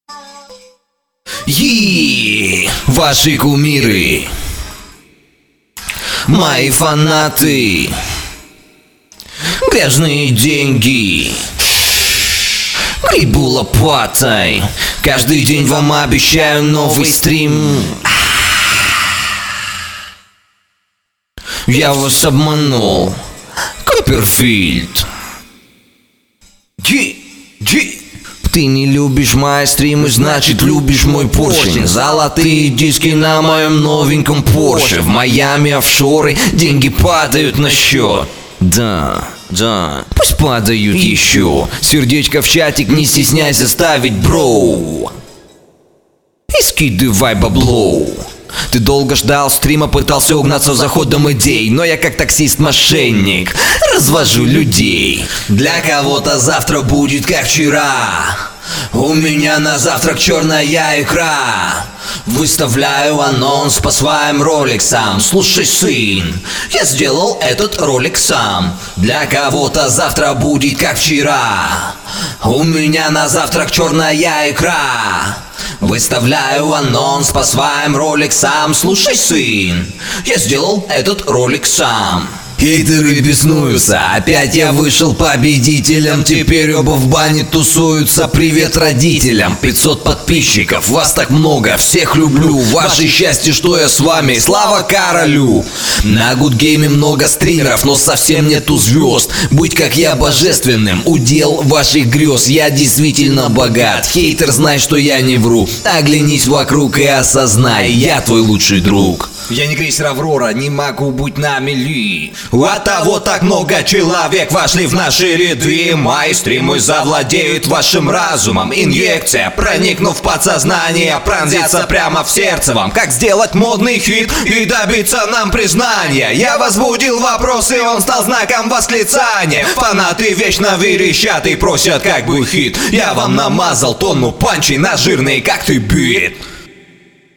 Ваши кумиры, мои фанаты, грязные деньги, грибу лопатой. Каждый день вам обещаю новый стрим. Я вас обманул, Копперфильд. Ты не любишь мои стримы, значит любишь мой поршень. Золотые диски на моем новеньком Порше. В Майами офшоры, деньги падают на счет. Да, пусть падают еще. Сердечко в чатик, не стесняйся ставить, бро. И скидывай бабло. Ты долго ждал стрима, пытался угнаться за ходом идей, но я как таксист-мошенник развожу людей. Для кого-то завтра будет как вчера. У меня на завтрак черная икра. Выставляю анонс по своим роликсам. Слушай, сын, я сделал этот ролик сам. Для кого-то завтра будет как вчера. У меня на завтрак черная икра. Выставляю анонс по своим роликсам. Слушай, сын, я сделал этот ролик сам. Хейтеры беснуются, опять я вышел победителем. Теперь оба в бане тусуются, привет родителям. 500 подписчиков, вас так много, всех люблю. Ваше счастье, что я с вами, слава королю. На Гудгейме много стримеров, но совсем нету звезд. Быть как я божественным, удел ваших грез. Я действительно богат, хейтер, знай, что я не вру. Оглянись вокруг и осознай, я твой лучший друг. Я не крейсер Аврора, не могу быть на мели. От того так много человек вошли в наши ряды. Мои стримы завладеют вашим разумом. Инъекция, проникнув в подсознание, пронзится прямо в сердце вам. Как сделать модный хит и добиться нам признания? Я возбудил вопрос, и он стал знаком восклицания. Фанаты вечно верещат и просят как бы хит. Я вам намазал тонну панчей на жирный как ты бит.